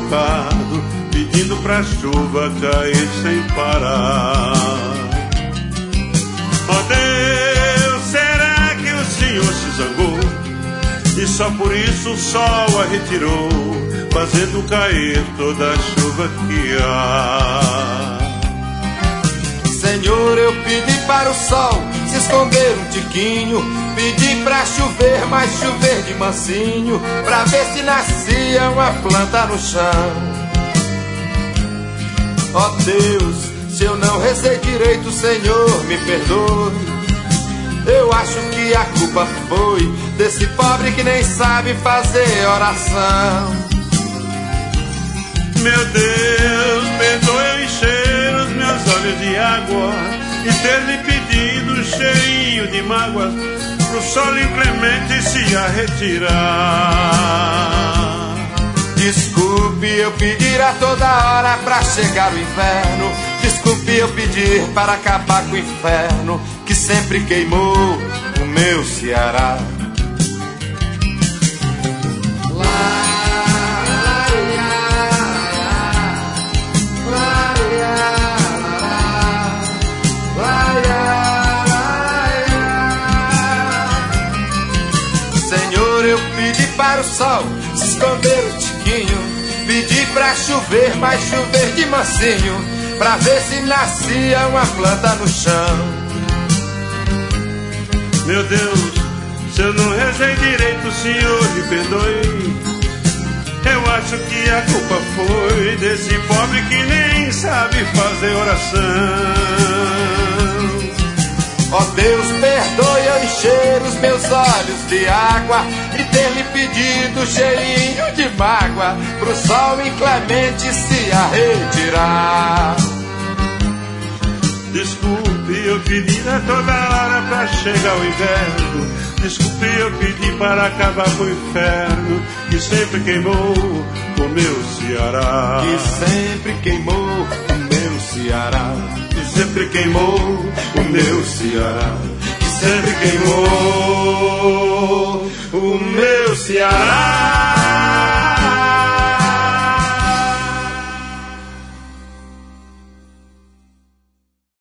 bocado, pedindo pra chuva cair sem parar. Ó Deus, será que o Senhor se zangou e só por isso o sol a retirou, fazendo cair toda a chuva que há? Senhor, eu pedi para o sol se esconder um tiquinho, pedi pra chover, mas chover de mansinho, pra ver se nascia uma planta no chão. Ó Deus, se eu não rezei direito, Senhor, me perdoe. Eu acho que a culpa foi desse pobre que nem sabe fazer oração. Meu Deus, perdoe eu encher os meus olhos de água e ter lhe pedido cheinho de mágoas pro sol inclemente se retirar. Desculpe eu pedir a toda hora pra chegar o inverno, desculpe eu pedir para acabar com o inferno que sempre queimou o meu Ceará. Senhor, eu pedi para o sol se esconder o tiquinho, pedi pra chover, mas chover de mansinho, pra ver se nascia uma planta no chão. Meu Deus, se eu não rezei direito, Senhor, me perdoe. Eu acho que a culpa foi desse pobre que nem sabe fazer oração. Ó Deus, perdoe eu encher os meus olhos de água e ter lhe pedido cheirinho de mágoa pro sol inclemente se retirar. Desculpe eu pedir a toda hora pra chegar o inverno, desculpe eu pedir para acabar com o inferno que sempre queimou o meu Ceará. Que sempre queimou o meu Ceará. Que sempre queimou o meu Ceará. Que sempre queimou o meu Ceará.